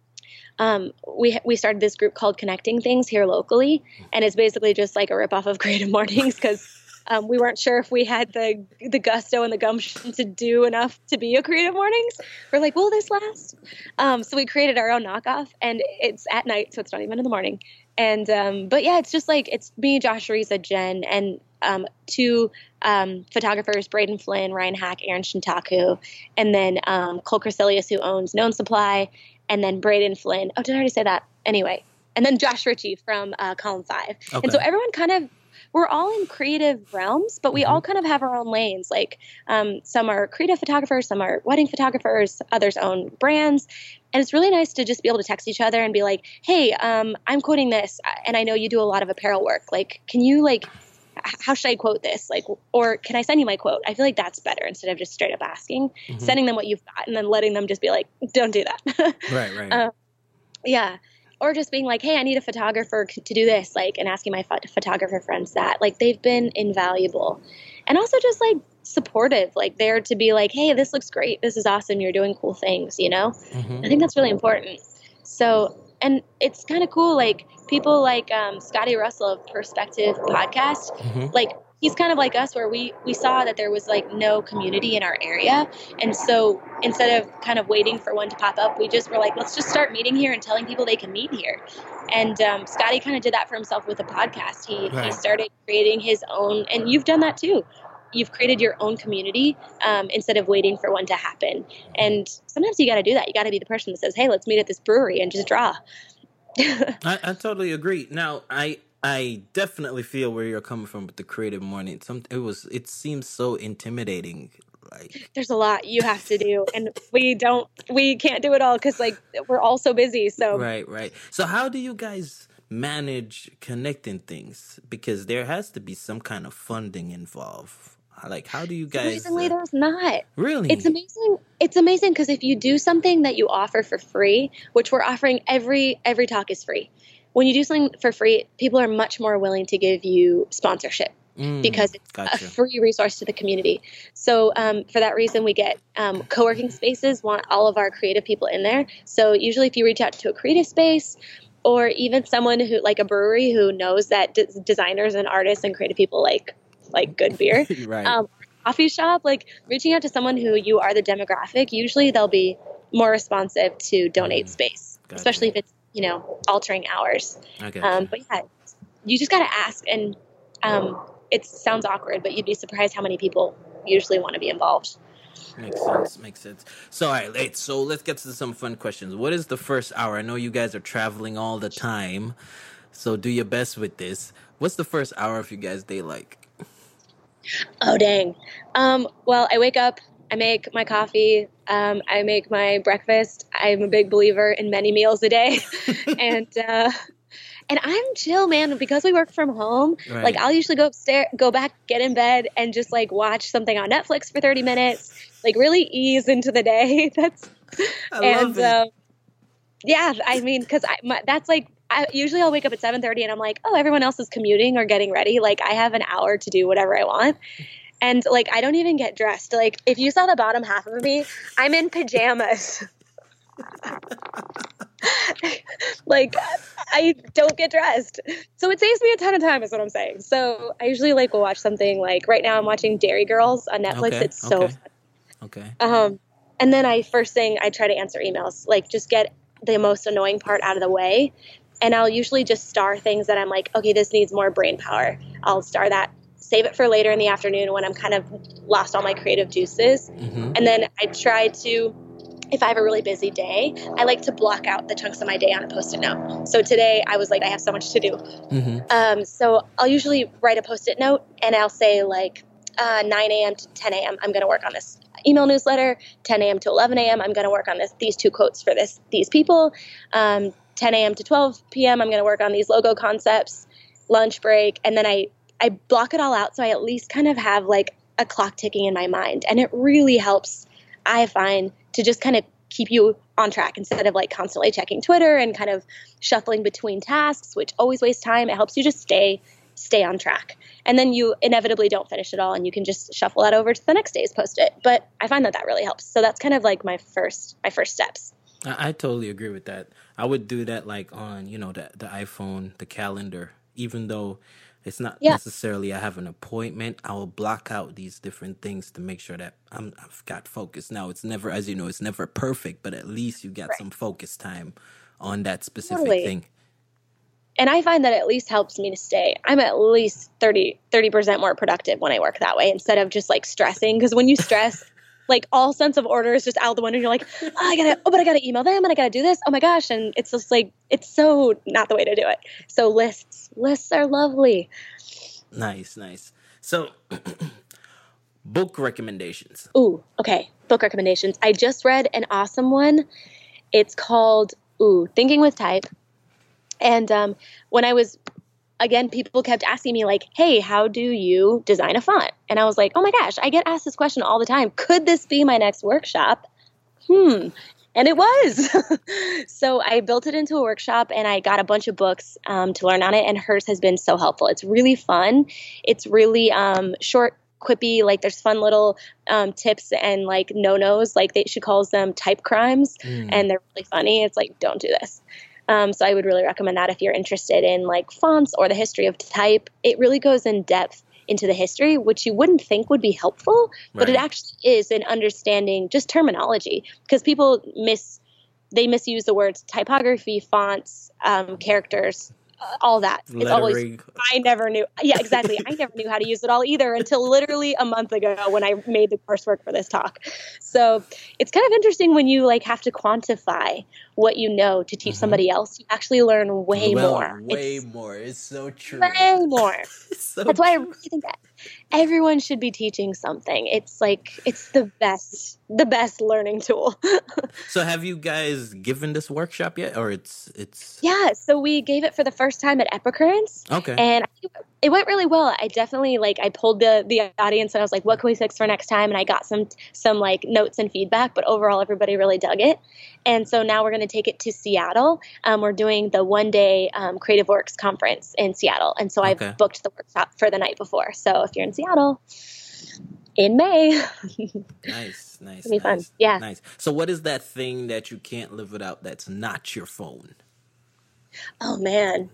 Speaker 1: um, we we started this group called Connecting Things here locally, and it's basically just like a ripoff of Creative Mornings, because Um, we weren't sure if we had the the gusto and the gumption to do enough to be a Creative Mornings. We're like, will this last? Um, so we created our own knockoff, and it's at night, so it's not even in the morning. And um, but yeah, it's just like it's me, Josh Ariza, Jen, and um, two um, photographers, Braden Flynn, Ryan Hack, Aaron Shintaku, and then um, Cole Crescelius, who owns Known Supply, and then Braden Flynn. Oh, did I already say that? Anyway, and then Josh Ritchie from uh, Column Five. Okay. And so everyone kind of. We're all in creative realms, but we mm-hmm. all kind of have our own lanes. Like um, some are creative photographers, some are wedding photographers, others own brands. And it's really nice to just be able to text each other and be like, hey, um, I'm quoting this, and I know you do a lot of apparel work. Like, can you like, how should I quote this? Like, or can I send you my quote? I feel like that's better instead of just straight up asking, mm-hmm. sending them what you've got and then letting them just be like, don't do that.
Speaker 3: Right, right.
Speaker 1: Uh, yeah. Or just being like, hey, I need a photographer to do this, like, and asking my ph- photographer friends that. Like, they've been invaluable. And also just, like, supportive, like, there to be like, hey, this looks great. This is awesome. You're doing cool things, you know? Mm-hmm. I think that's really important. So, and it's kind of cool, like, people like um, Scotty Russell of Perspective Podcast, mm-hmm. like, he's kind of like us where we, we saw that there was like no community in our area. And so instead of kind of waiting for one to pop up, we just were like, let's just start meeting here and telling people they can meet here. And um, Scotty kind of did that for himself with a podcast. He, right. he started creating his own, and you've done that too. You've created your own community um, instead of waiting for one to happen. And sometimes you got to do that. You got to be the person that says, hey, let's meet at this brewery and just draw.
Speaker 3: I, I totally agree. Now, I, I definitely feel where you're coming from with the Creative Morning. Some it was it seems so intimidating. Like
Speaker 1: there's a lot you have to do, and we don't we can't do it all because like we're all so busy. So
Speaker 3: right, right. So how do you guys manage connecting things? Because there has to be some kind of funding involved. Like how do you guys?
Speaker 1: Surprisingly, uh, there's not.
Speaker 3: Really,
Speaker 1: it's amazing. It's amazing because if you do something that you offer for free, which we're offering every every talk is free. When you do something for free, people are much more willing to give you sponsorship mm, because it's gotcha. a free resource to the community. So um, for that reason, we get um, co-working spaces, want all of our creative people in there. So usually if you reach out to a creative space or even someone who like a brewery who knows that d- designers and artists and creative people like like good beer,
Speaker 3: right.
Speaker 1: um, coffee shop, like reaching out to someone who you are the demographic, usually they'll be more responsive to donate mm, space, gotcha. especially if it's you know, altering hours.
Speaker 3: Okay.
Speaker 1: Um, but yeah, you just got to ask. And um, it sounds awkward, but you'd be surprised how many people usually want to be involved.
Speaker 3: Makes sense. Makes sense. So, all right, so let's get to some fun questions. What is the first hour? I know you guys are traveling all the time, so do your best with this. What's the first hour of you guys' day like?
Speaker 1: Oh, dang. Um, well, I wake up. I make my coffee. Um, I make my breakfast. I'm a big believer in many meals a day. and uh, And I'm chill, man, because we work from home.
Speaker 3: Right.
Speaker 1: Like I'll usually go upstairs, go back, get in bed and just like watch something on Netflix for thirty minutes, like really ease into the day. That's,
Speaker 3: I
Speaker 1: and,
Speaker 3: love it.
Speaker 1: um, yeah, I mean, cause I, my, that's like, I usually I'll wake up at seven thirty and I'm like, oh, everyone else is commuting or getting ready. Like I have an hour to do whatever I want. And like, I don't even get dressed. Like if you saw the bottom half of me, I'm in pajamas. Like I don't get dressed. So it saves me a ton of time is what I'm saying. So I usually like will watch something like right now I'm watching Dairy Girls on Netflix.
Speaker 3: Okay,
Speaker 1: It's so
Speaker 3: okay.
Speaker 1: fun.
Speaker 3: Okay.
Speaker 1: Um, and then I first thing I try to answer emails, like just get the most annoying part out of the way. And I'll usually just star things that I'm like, okay, this needs more brain power. I'll star that, save it for later in the afternoon when I'm kind of lost all my creative juices.
Speaker 3: Mm-hmm.
Speaker 1: And then I try to, if I have a really busy day, I like to block out the chunks of my day on a Post-it note. So today I was like, I have so much to do.
Speaker 3: Mm-hmm.
Speaker 1: Um, so I'll usually write a Post-it note and I'll say like uh, nine a.m. to ten a.m. I'm going to work on this email newsletter. ten a.m. to eleven a.m. I'm going to work on this, these two quotes for this, these people. Um, ten a.m. to twelve p.m. I'm going to work on these logo concepts, lunch break. And then I, I block it all out. So I at least kind of have like a clock ticking in my mind. And it really helps, I find, to just kind of keep you on track instead of like constantly checking Twitter and kind of shuffling between tasks, which always wastes time. It helps you just stay, stay on track. And then you inevitably don't finish it all and you can just shuffle that over to the next day's Post-it. But I find that that really helps. So that's kind of like my first, my first steps.
Speaker 3: I, I totally agree with that. I would do that like on, you know, the, the iPhone, the calendar, even though it's not
Speaker 1: Yeah.
Speaker 3: necessarily I have an appointment. I will block out these different things to make sure that I'm, I've got focus. Now, it's never, as you know, it's never perfect, but at least you got
Speaker 1: Right.
Speaker 3: some focus time on that specific
Speaker 1: Totally.
Speaker 3: thing.
Speaker 1: And I find that at least helps me to stay. I'm at least thirty, thirty percent more productive when I work that way instead of just like stressing. Because when you stress, like all sense of order is just out the window. You're like, oh, I gotta, oh, but I gotta email them and I gotta do this. Oh my gosh. And it's just like, it's so not the way to do it. So lists, lists are lovely.
Speaker 3: Nice, nice. So, book recommendations.
Speaker 1: Ooh, okay. Book recommendations. I just read an awesome one. It's called, ooh, Thinking with Type. And um, when I was, again, people kept asking me like, hey, how do you design a font? And I was like, oh my gosh, I get asked this question all the time. Could this be my next workshop? Hmm. And it was. So I built it into a workshop and I got a bunch of books um, to learn on it. And hers has been so helpful. It's really fun. It's really um, short, quippy. Like there's fun little um, tips and like no-nos. Like they, she calls them type crimes.
Speaker 3: Mm.
Speaker 1: And they're really funny. It's like, don't do this. Um, so I would really recommend that if you're interested in like fonts or the history of type. It really goes in depth into the history, which you wouldn't think would be helpful, but it
Speaker 3: Right.
Speaker 1: actually is in understanding just terminology because people miss, they misuse the words typography, fonts, um, characters, uh, all that. It's always,
Speaker 3: Lettering.
Speaker 1: I never knew. Yeah, exactly. I never knew how to use it all either until literally a month ago when I made the coursework for this talk. So it's kind of interesting when you like have to quantify what you know to teach
Speaker 3: Mhm.
Speaker 1: somebody else. You actually learn way
Speaker 3: well,
Speaker 1: more.
Speaker 3: Way
Speaker 1: It's
Speaker 3: more. It's so true.
Speaker 1: way more.
Speaker 3: It's so
Speaker 1: That's why I
Speaker 3: true.
Speaker 1: really think that everyone should be teaching something. It's like, it's the best, the best learning tool.
Speaker 3: So have you guys given this workshop yet, or it's it's
Speaker 1: Yeah. So we gave it for the first time at Epicurrents.
Speaker 3: okay?
Speaker 1: And I think it went really well. I definitely like I pulled the the audience and I was like, what can we fix for next time? And I got some some like notes and feedback, but overall everybody really dug it. And so now we're going to take it to Seattle. Um, we're doing the one day um, Creative Works conference in Seattle. And so
Speaker 3: Okay.
Speaker 1: I've booked the workshop for the night before. So if you're in Seattle in May,
Speaker 3: Nice, nice,
Speaker 1: it'll be fun.
Speaker 3: nice,
Speaker 1: Yeah.
Speaker 3: nice. So what is that thing that you can't live without that's not your phone?
Speaker 1: Oh man.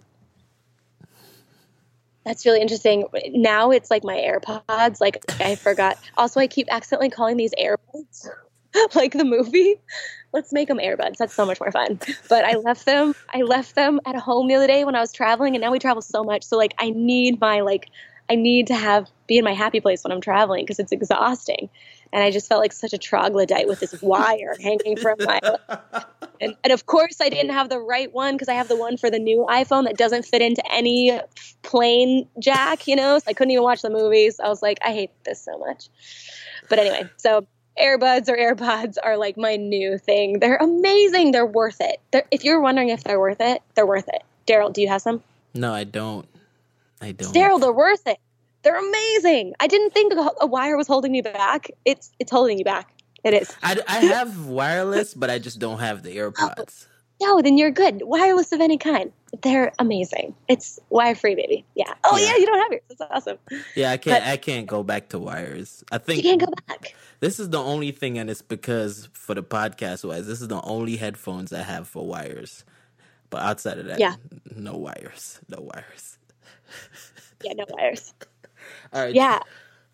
Speaker 1: That's really interesting. Now it's like my AirPods. Like I forgot. Also, I keep accidentally calling these AirBuds, like the movie. Let's make them AirBuds. That's so much more fun. But I left them. I left them at home the other day when I was traveling, and now we travel so much. So like, I need my like, I need to have be in my happy place when I'm traveling because it's exhausting. And I just felt like such a troglodyte with this wire hanging from my. And, and of course, I didn't have the right one because I have the one for the new iPhone that doesn't fit into any plain jack, you know? So I couldn't even watch the movies. I was like, I hate this so much. But anyway, so AirBuds or AirPods are like my new thing. They're amazing. They're worth it. They're, if you're wondering if they're worth it, they're worth it. Daryl, do you have some?
Speaker 3: No, I don't. I don't.
Speaker 1: Daryl, they're worth it. They're amazing. I didn't think a wire was holding me back. It's it's holding you back. It is.
Speaker 3: I, I have wireless, but I just don't have the AirPods.
Speaker 1: Oh, no, then you're good. Wireless of any kind. They're amazing. It's wire free, baby. Yeah. Oh yeah,
Speaker 3: Yeah.
Speaker 1: you don't have yours. That's awesome.
Speaker 3: Yeah, I can't.
Speaker 1: But-
Speaker 3: I can't go back to wires. I think
Speaker 1: You can't go back.
Speaker 3: this is the only thing, and it's because for the podcast wise, this is the only headphones I have for wires. But outside of that,
Speaker 1: Yeah.
Speaker 3: no wires, no wires.
Speaker 1: Yeah, no wires.
Speaker 3: All right,
Speaker 1: Yeah.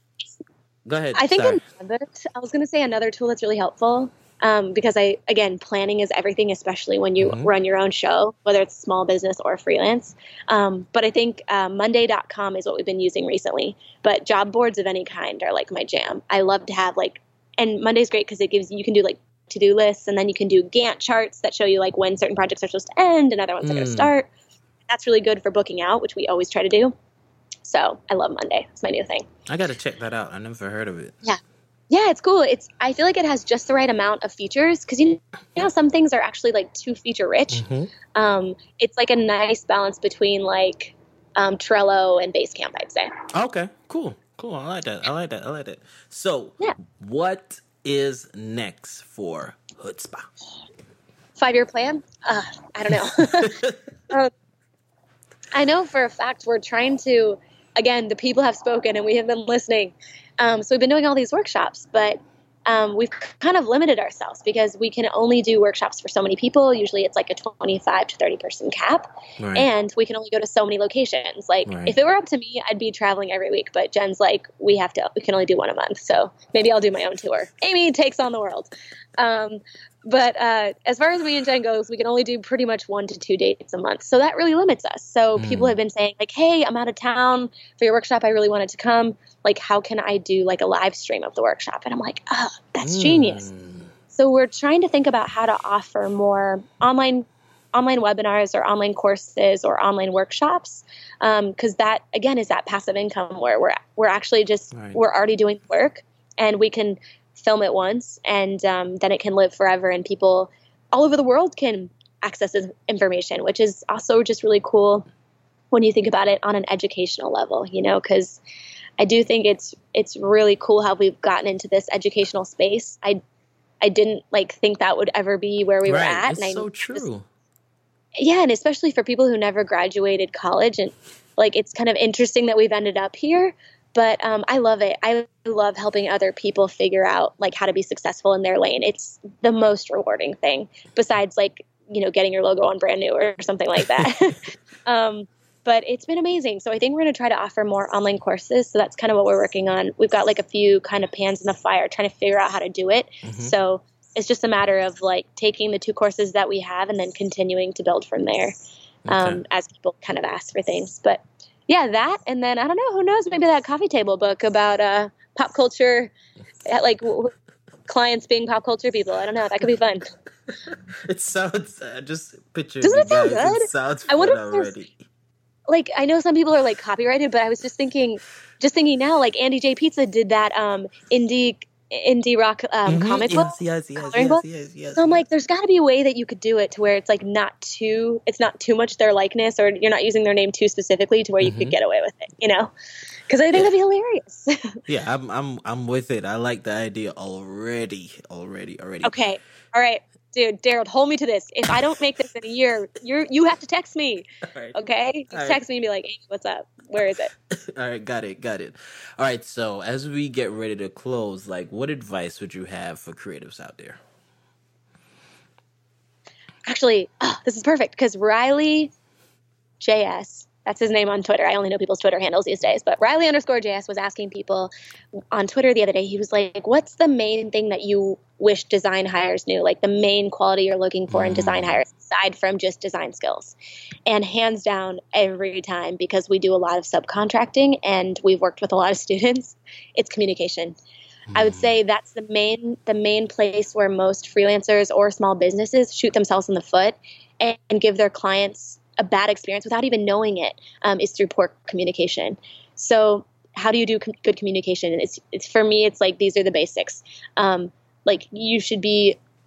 Speaker 3: go ahead.
Speaker 1: I think
Speaker 3: Sorry.
Speaker 1: another, I was going to say another tool that's really helpful um, because I, again, planning is everything, especially when you
Speaker 3: Mhm.
Speaker 1: run your own show, whether it's small business or freelance. Um, but I think uh, Monday dot com is what we've been using recently. But job boards of any kind are like my jam. I love to have like, and Monday's great because it gives you can do like to-do lists, and then you can do Gantt charts that show you like when certain projects are supposed to end and other ones are going to
Speaker 3: Mm.
Speaker 1: start. That's really good for booking out, which we always try to do. So I love Monday. It's my new thing.
Speaker 3: I gotta check that out. I never heard of it.
Speaker 1: Yeah. Yeah, it's cool. It's I feel like it has just the right amount of features because you know some things are actually like too feature rich.
Speaker 3: Mhm.
Speaker 1: Um, it's like a nice balance between like um, Trello and Basecamp, I'd say.
Speaker 3: Okay, cool, cool. I like that. I like that. I like that. So,
Speaker 1: Yeah.
Speaker 3: what is next for Chutzpah?
Speaker 1: Five year plan? Uh, I don't know. um, I know for a fact we're trying to. Again, the people have spoken and we have been listening. Um, so we've been doing all these workshops, but um, we've kind of limited ourselves because we can only do workshops for so many people. Usually it's like a twenty-five to thirty person cap.
Speaker 3: Right.
Speaker 1: And we can only go to so many locations. Like
Speaker 3: Right.
Speaker 1: if it were up to me, I'd be traveling every week. But Jen's like, we have to, we can only do one a month. So maybe I'll do my own tour. Amy takes on the world. Um, but uh, as far as me and Jen goes, we can only do pretty much one to two dates a month. So that really limits us. So people
Speaker 3: Mm.
Speaker 1: have been saying like, hey, I'm out of town for your workshop. I really wanted to come. Like, how can I do like a live stream of the workshop? And I'm like, oh, that's genius.
Speaker 3: Mm.
Speaker 1: So we're trying to think about how to offer more online online webinars or online courses or online workshops because that again is that passive income where we're we're actually just
Speaker 3: Right.
Speaker 1: we're already doing work and we can film it once and um, then it can live forever and people all over the world can access this information, which is also just really cool when you think about it on an educational level, you know, because I do think it's it's really cool how we've gotten into this educational space. I I didn't like think that would ever be where we were
Speaker 3: Right.
Speaker 1: at.
Speaker 3: It's
Speaker 1: and I
Speaker 3: so
Speaker 1: just-
Speaker 3: true.
Speaker 1: yeah, and especially for people who never graduated college, and like it's kind of interesting that we've ended up here. But um, I love it. I love helping other people figure out like how to be successful in their lane. It's the most rewarding thing, besides like you know getting your logo on brand new or something like that. um, but it's been amazing. So I think we're going to try to offer more online courses. So that's kind of what we're working on. We've got like a few kind of pans in the fire, trying to figure out how to do it.
Speaker 3: Mhm.
Speaker 1: So it's just a matter of like taking the two courses that we have and then continuing to build from there um,
Speaker 3: Okay.
Speaker 1: as people kind of ask for things. But yeah, that. And then I don't know, who knows, maybe that coffee table book about uh, pop culture, uh, like w- w- clients being pop culture people. I don't know. That could be fun.
Speaker 3: It sounds. Uh, just picture
Speaker 1: Doesn't
Speaker 3: you
Speaker 1: it sound
Speaker 3: guys.
Speaker 1: good?
Speaker 3: It sounds
Speaker 1: I
Speaker 3: fun
Speaker 1: wonder if there's-
Speaker 3: already.
Speaker 1: Like, I know some people are like copyrighted, but I was just thinking, just thinking now, like Andy J. Pizza did that um, indie indie rock um,
Speaker 3: Mhm.
Speaker 1: comic
Speaker 3: yes,
Speaker 1: book.
Speaker 3: Yes, yes,
Speaker 1: coloring
Speaker 3: yes,
Speaker 1: book.
Speaker 3: yes, yes.
Speaker 1: So I'm
Speaker 3: yes.
Speaker 1: like, there's got to be a way that you could do it to where it's like not too, it's not too much their likeness, or you're not using their name too specifically to where you
Speaker 3: Mhm.
Speaker 1: could get away with it, you know? Because I think that'd be hilarious.
Speaker 3: Yeah, I'm, I'm, I'm with it. I like the idea already, already, already.
Speaker 1: Okay, all right, dude, Daryl, hold me to this. If I don't make this in a year, you're you have to text me,
Speaker 3: All right.
Speaker 1: okay? You
Speaker 3: All right.
Speaker 1: text me and be like, hey, what's up? Where is it?
Speaker 3: All right, got it, got it. All right, so as we get ready to close, like, what advice would you have for creatives out there?
Speaker 1: Actually, oh, this is perfect because Riley J S, that's his name on Twitter. I only know people's Twitter handles these days, but Riley underscore J S was asking people on Twitter the other day. He was like, what's the main thing that you wish design hires knew? Like the main quality you're looking for in design hires, aside from just design skills. And hands down, every time, because we do a lot of subcontracting and we've worked with a lot of students, it's communication. I would say that's the main the main place where most freelancers or small businesses shoot themselves in the foot and, and give their clients a bad experience without even knowing it, um, is through poor communication. So how do you do com- good communication? And it's, it's for me, it's like these are the basics. Um, like you should be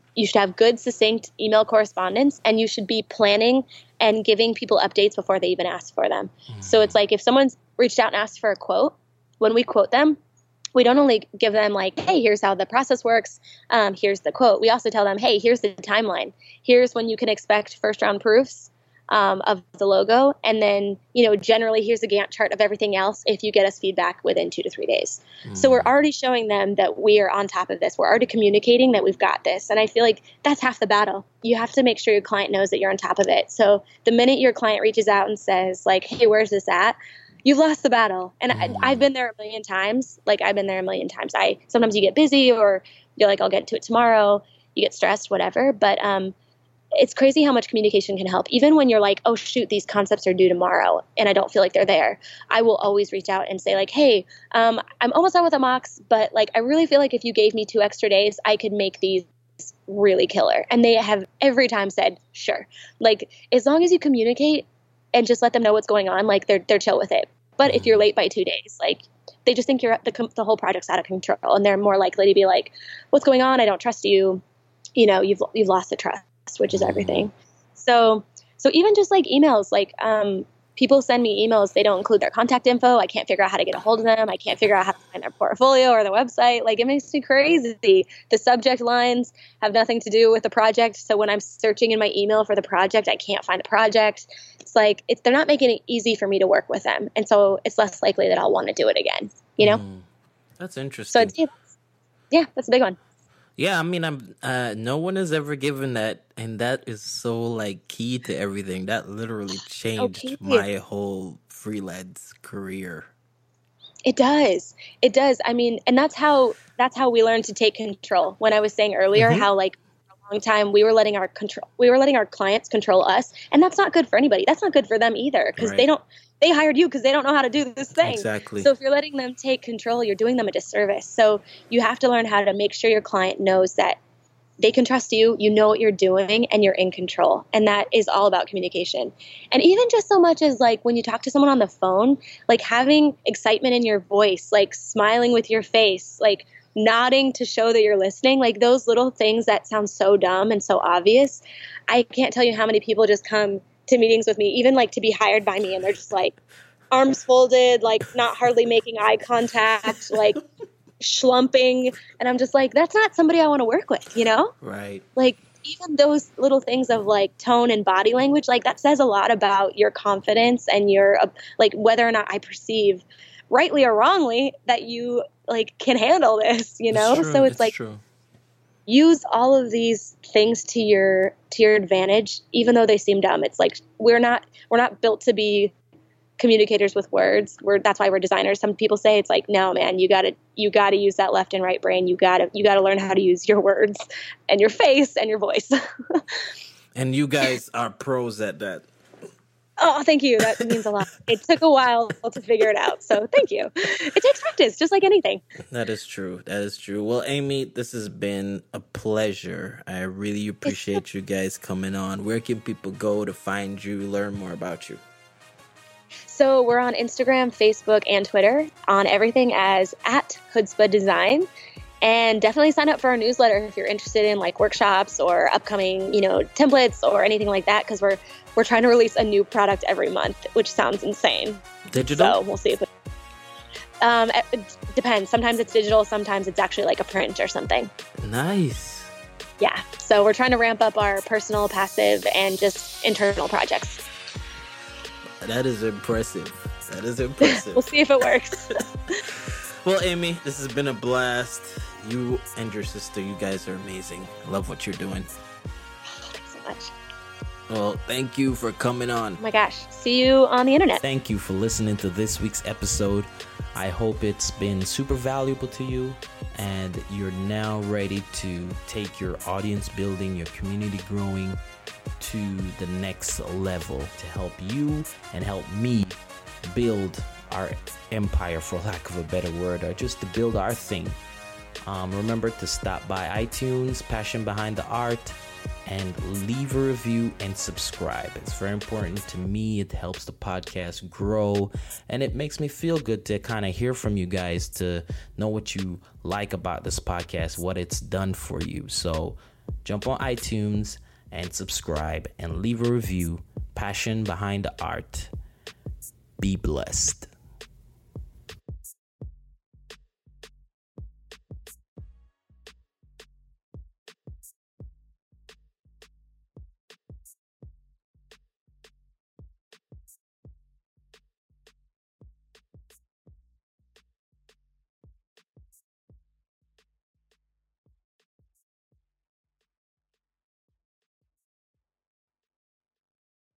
Speaker 1: you should have good, succinct email correspondence, and you should be planning and giving people updates before they even ask for them. Mm. So it's like if someone's reached out and asked for a quote, when we quote them, we don't only give them like, hey, here's how the process works. Um, here's the quote. We also tell them, hey, here's the timeline. Here's when you can expect first round proofs um, of the logo. And then, you know, generally here's a Gantt chart of everything else if you get us feedback within two to three days. Mm. So we're already showing them that we are on top of this. We're already communicating that we've got this. And I feel like that's half the battle. You have to make sure your client knows that you're on top of it. So the minute your client reaches out and says like, hey, where's this at? You've lost the battle. And mm. I, I've been there a million times. Like I've been there a million times. I, sometimes you get busy or you're like, I'll get to it tomorrow. You get stressed, whatever. But, um, it's crazy how much communication can help. Even when you're like, oh shoot, these concepts are due tomorrow and I don't feel like they're there. I will always reach out and say like, hey, um, I'm almost done with a mocks, but like, I really feel like if you gave me two extra days, I could make these really killer. And they have every time said, sure. Like as long as you communicate and just let them know what's going on, like they're, they're chill with it. But if you're late by two days, like they just think you're the, the whole project's out of control and they're more likely to be like, what's going on? I don't trust you. You know, you've, you've lost the trust, which is everything. So, so even just like emails, like, um, people send me emails. They don't include their contact info. I can't figure out how to get a hold of them. I can't figure out how to find their portfolio or their website. Like it makes me crazy. The subject lines have nothing to do with the project. So when I'm searching in my email for the project, I can't find the project. It's like, it's, they're not making it easy for me to work with them. And so it's less likely that I'll want to do it again, you know?
Speaker 3: Mm, that's interesting.
Speaker 1: So it's, yeah, that's a big one.
Speaker 3: Yeah, I mean, I'm. Uh, no one has ever given that, and that is so like key to everything. That literally changed okay. my whole freelance career.
Speaker 1: It does. It does. I mean, and that's how that's how we learned to take control. When I was saying earlier, mm-hmm. how like for a long time we were letting our control, we were letting our clients control us, and that's not good for anybody. That's not good for them either, because right. they don't. They hired you because they don't know how to do this thing.
Speaker 3: Exactly.
Speaker 1: So if you're letting them take control, you're doing them a disservice. So you have to learn how to make sure your client knows that they can trust you, you know what you're doing, and you're in control. And that is all about communication. And even just so much as like when you talk to someone on the phone, like having excitement in your voice, like smiling with your face, like nodding to show that you're listening, like those little things that sound so dumb and so obvious. I can't tell you how many people just come to meetings with me, even like to be hired by me, and they're just like arms folded, like not hardly making eye contact, like schlumping, and I'm just like, that's not somebody I want to work with, you know?
Speaker 3: Right.
Speaker 1: Like even those little things of like tone and body language, like that says a lot about your confidence and your uh, like whether or not I perceive rightly or wrongly that you like can handle this, you know?
Speaker 3: It's
Speaker 1: so it's,
Speaker 3: it's
Speaker 1: like
Speaker 3: true.
Speaker 1: Use all of these things to your to your advantage, even though they seem dumb. It's like we're not we're not built to be communicators with words. We're that's why we're designers. Some people say it's like, no, man, you gotta you gotta use that left and right brain. You gotta you gotta learn how to use your words and your face and your voice.
Speaker 3: And you guys are pros at that.
Speaker 1: Oh, thank you. That means a lot. It took a while to figure it out. So thank you. It takes practice, just like anything.
Speaker 3: That is true. That is true. Well, Amy, this has been a pleasure. I really appreciate you guys coming on. Where can people go to find you, learn more about you?
Speaker 1: So we're on Instagram, Facebook, and Twitter, on everything as at Chutzpah Design. And definitely sign up for our newsletter if you're interested in like workshops or upcoming, you know, templates or anything like that, because we're we're trying to release a new product every month, which sounds insane.
Speaker 3: Digital?
Speaker 1: So we'll see if it, um, it depends. Sometimes it's digital, sometimes it's actually like a print or something.
Speaker 3: Nice.
Speaker 1: Yeah. So we're trying to ramp up our personal, passive, and just internal projects.
Speaker 3: That is impressive. That is impressive.
Speaker 1: We'll see if it works.
Speaker 3: Well, Amy, this has been a blast. You and your sister, you guys are amazing. I love what you're doing.
Speaker 1: Thanks so much.
Speaker 3: Well, thank you for coming on.
Speaker 1: Oh my gosh. See you on the internet.
Speaker 3: Thank you for listening to this week's episode. I hope it's been super valuable to you and you're now ready to take your audience building, your community growing to the next level to help you and help me build our empire, for lack of a better word, or just to build our thing. Um, remember to stop by iTunes, Passion Behind the Art, and leave a review and subscribe. It's very important to me. It helps the podcast grow, and it makes me feel good to kind of hear from you guys, to know what you like about this podcast, what it's done for you. So jump on iTunes and subscribe and leave a review. Passion behind the art. Be blessed.